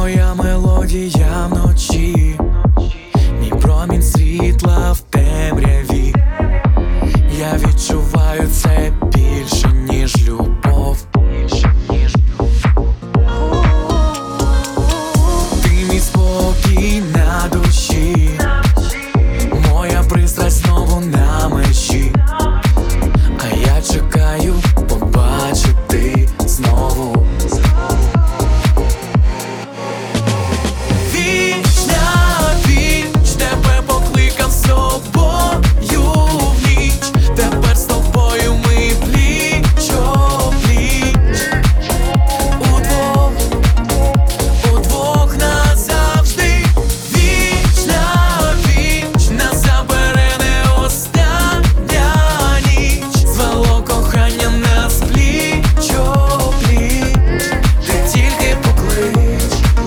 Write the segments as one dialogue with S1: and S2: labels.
S1: моя мелодія вночі, мій промінь світла в темряві. Я відчуваю це більше, ніж любов. Ти мій спокій на душі, моя пристрасть знову на межі. А я чекаю побачити знову. Віч на віч тебе покликав з собою в ніч. Тепер з тобою ми пліч-о-пліч. Удвох назавжди. Віч на віч нас забере не остання ніч. Звело кохання нас пліч-о-пліч. Ти тільки поклич.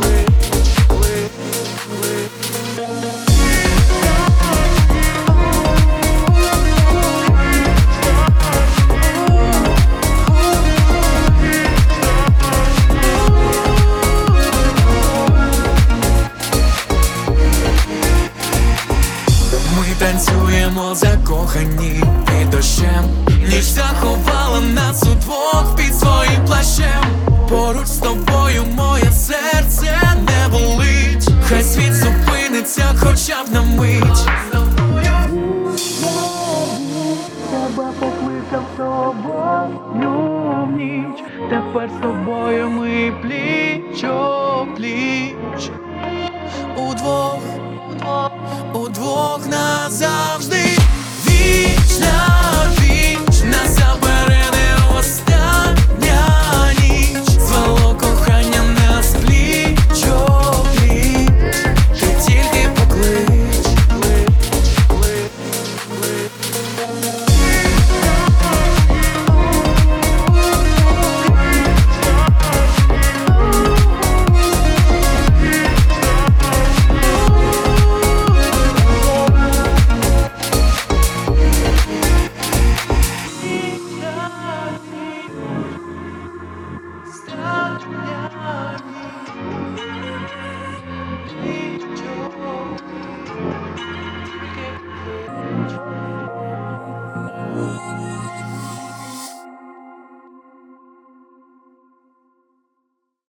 S1: Ми танцюємо закохані під дощем. Ніч заховала нас удвох під своїм плащем. Поруч з тобою моє серце не болить. Хай світ зупиниться хоча б на мить. Тебе покликав з собою в ніч. Тепер з тобою ми пліч-о-пліч.